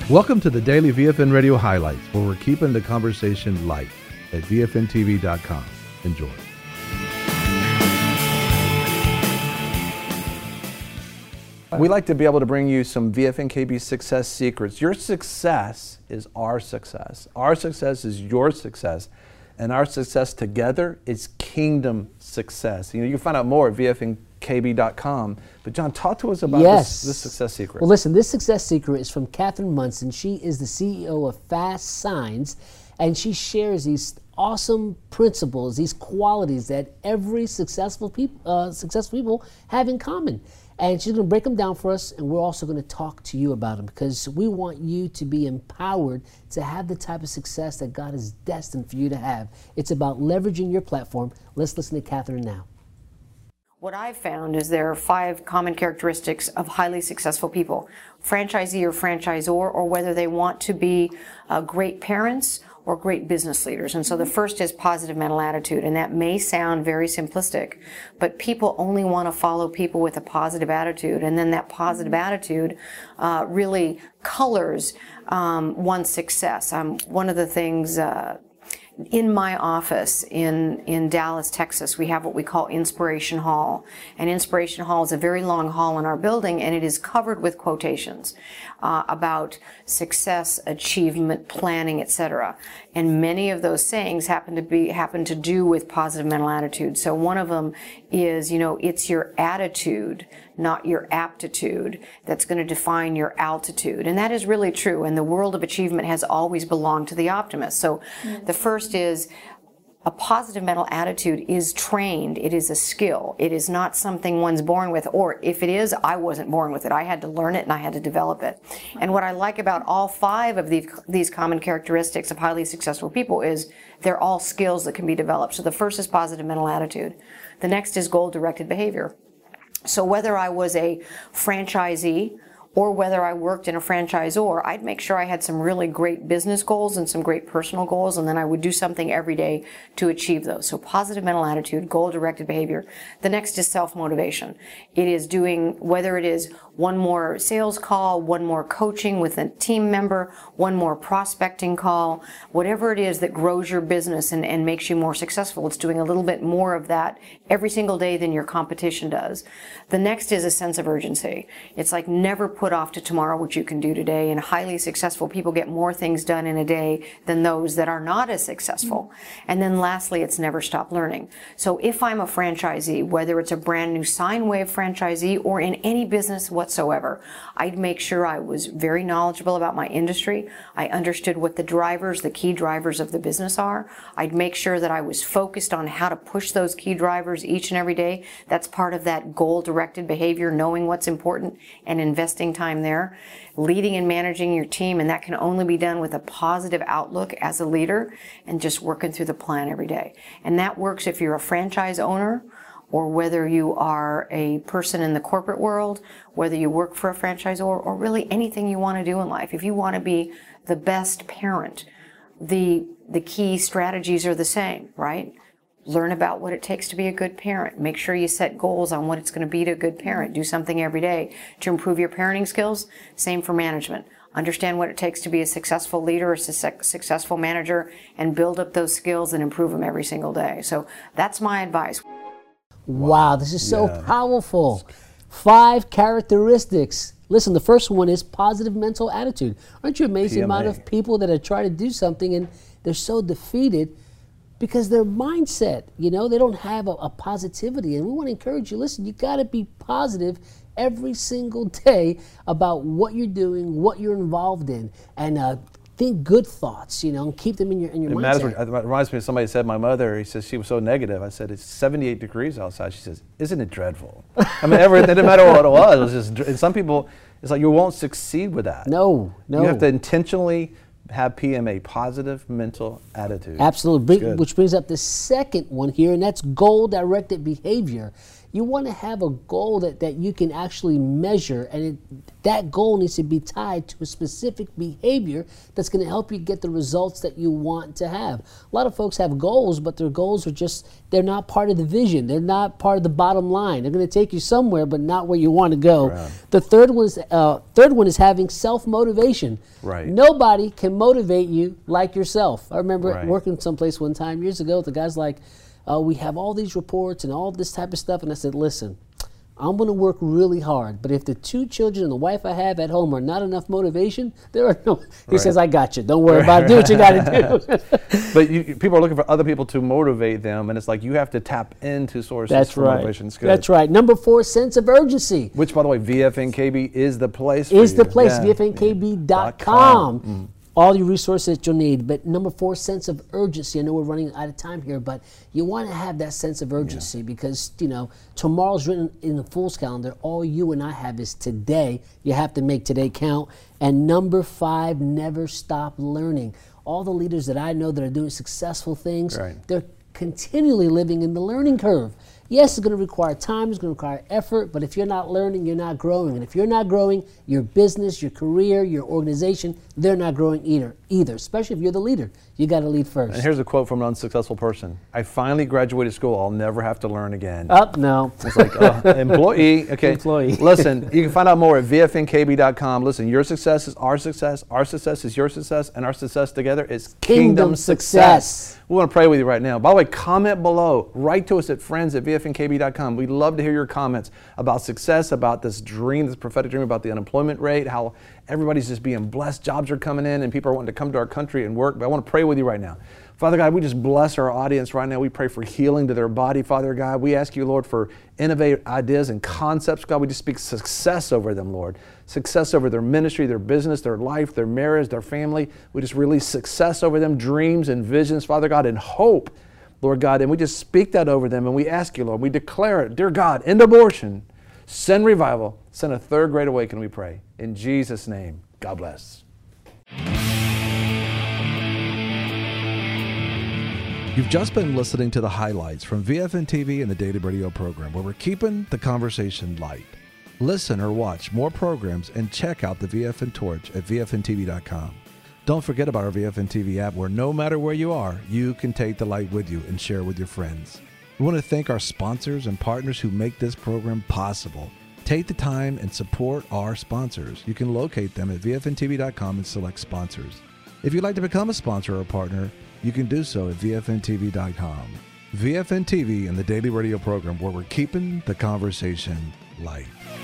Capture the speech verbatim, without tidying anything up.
Welcome to the Daily V F N Radio Highlights, where we're keeping the conversation light at V F N T V dot com. Enjoy. We like to be able to bring you some V F N K B success secrets. Your success is our success. Our success is your success. And our success together is kingdom success. You know, you can find out more at V F N K B dot com. But John, talk to us about yes. this, this success secret. Well, listen, this success secret is from Catherine Munson. She is the C E O of Fast Signs, and she shares these awesome principles, these qualities that every successful people, uh, successful people have in common. And she's going to break them down for us, and we're also going to talk to you about them because we want you to be empowered to have the type of success that God is destined for you to have. It's about leveraging your platform. Let's listen to Catherine now. What I've found is there are five common characteristics of highly successful people, franchisee or franchisor, or whether they want to be uh, great parents or great business leaders. And so the first is positive mental attitude, and that may sound very simplistic, but people only want to follow people with a positive attitude, and then that positive attitude uh, really colors um, one's success. Um, one of the things uh, in my office in, in Dallas, Texas, we have what we call Inspiration Hall. And Inspiration Hall is a very long hall in our building, and it is covered with quotations uh, about success, achievement, planning, et cetera. And many of those sayings happen to be happen to do with positive mental attitude. So one of them is, you know, it's your attitude, not your aptitude, that's going to define your altitude. And that is really true. And the world of achievement has always belonged to the optimist. So mm-hmm. the first is a positive mental attitude is trained. It is a skill. It is not something one's born with, or if it is, I wasn't born with it. I had to learn it and I had to develop it. And what I like about all five of these, these common characteristics of highly successful people is they're all skills that can be developed. So the first is positive mental attitude. The next is goal-directed behavior. So whether I was a franchisee or whether I worked in a franchisor, I'd make sure I had some really great business goals and some great personal goals, and then I would do something every day to achieve those. So positive mental attitude, goal-directed behavior. The next is self-motivation. It is doing, whether it is one more sales call, one more coaching with a team member, one more prospecting call, whatever it is that grows your business and, and makes you more successful, it's doing a little bit more of that every single day than your competition does. The next is a sense of urgency. It's like never put off to tomorrow what you can do today, and highly successful people get more things done in a day than those that are not as successful. And then lastly, it's never stop learning. So if I'm a franchisee, whether it's a brand new sine wave franchisee or in any business whatsoever, I'd make sure I was very knowledgeable about my industry. I understood what the drivers, the key drivers of the business are. I'd make sure that I was focused on how to push those key drivers each and every day. That's part of that goal-directed behavior, knowing what's important and investing time there, leading and managing your team, and that can only be done with a positive outlook as a leader and just working through the plan every day. And that works if you're a franchise owner or whether you are a person in the corporate world, whether you work for a franchisor, or really anything you want to do in life. If you want to be the best parent, the the key strategies are the same, right? Learn about what it takes to be a good parent. Make sure you set goals on what it's going to be to a good parent. Do something every day to improve your parenting skills. Same for management. Understand what it takes to be a successful leader, a su- successful manager, and build up those skills and improve them every single day. So that's my advice. Wow, this is so Yeah. powerful. Five characteristics. Listen, the first one is positive mental attitude. Aren't you amazed the amount of people that are trying to do something and they're so defeated because their mindset, you know, they don't have a, a positivity. And we want to encourage you, listen, you got to be positive every single day about what you're doing, what you're involved in, and uh, think good thoughts, you know, and keep them in your in your It mindset. matters. It reminds me of somebody said, my mother, he says she was so negative. I said, it's seventy-eight degrees outside. She says, isn't it dreadful? I mean, every, it didn't matter what it was. It was just, and some people, it's like you won't succeed with that. No, no. You have to intentionally have P M a positive mental attitude. Absolutely, Bring, which brings up the second one here, and that's goal-directed behavior. You want to have a goal that, that you can actually measure, and it, that goal needs to be tied to a specific behavior that's going to help you get the results that you want to have. A lot of folks have goals, but their goals are just, they're not part of the vision. They're not part of the bottom line. They're going to take you somewhere, but not where you want to go. Right. The third one is, uh, third one is having self-motivation. Right. Nobody can motivate you like yourself. I remember Right. working someplace one time years ago, the guy's like, Uh, we have all these reports and all this type of stuff. And I said, listen, I'm going to work really hard. But if the two children and the wife I have at home are not enough motivation, there are no. He right. says, I got you. Don't worry about it. Do what you got to do. But you, people are looking for other people to motivate them. And it's like you have to tap into sources That's for right. motivation. It's good. That's right. Number four, sense of urgency. Which, by the way, V F N K B is the place for Is you. the place, Yeah. V F N K B dot com. Mm. All your resources that you'll need. But number four, sense of urgency. I know we're running out of time here, but you want to have that sense of urgency yeah. because, you know, tomorrow's written in the fool's calendar. All you and I have is today. You have to make today count. And number five, never stop learning. All the leaders that I know that are doing successful things, right. they're continually living in the learning curve. Yes, it's going to require time, it's going to require effort, but if you're not learning, you're not growing. And if you're not growing, your business, your career, your organization, they're not growing either, either. Especially if you're the leader. You got to lead first. And here's a quote from an unsuccessful person. I finally graduated school. I'll never have to learn again. Oh, no. It's like, uh, employee. Okay. Employee. Listen, you can find out more at V F N K B dot com. Listen, your success is our success. Our success is your success. And our success together is kingdom, Kingdom success. success. We want to pray with you right now. By the way, comment below. Write to us at friends at V F N K B dot com. We'd love to hear your comments about success, about this dream, this prophetic dream, about the unemployment rate, how everybody's just being blessed, jobs are coming in, and people are wanting to come to our country and work. But I want to pray with you right now. Father God, we just bless our audience right now. We pray for healing to their body, Father God. We ask you, Lord, for innovative ideas and concepts. God, we just speak success over them, Lord. Success over their ministry, their business, their life, their marriage, their family. We just release success over them, dreams and visions, Father God, and hope, Lord God. And we just speak that over them, and we ask you, Lord, we declare it, dear God, end abortion, send revival, send a third great awakening, we pray. In Jesus' name, God bless. You've just been listening to the highlights from V F N T V and the Daily Radio program, where we're keeping the conversation light. Listen or watch more programs and check out the V F N Torch at V F N T V dot com. Don't forget about our V F N T V app, where no matter where you are, you can take the light with you and share with your friends. We want to thank our sponsors and partners who make this program possible. Take the time and support our sponsors. You can locate them at V F N T V dot com and select sponsors. If you'd like to become a sponsor or a partner, you can do so at V F N T V dot com. V F N T V and the Daily Radio program, where we're keeping the conversation light.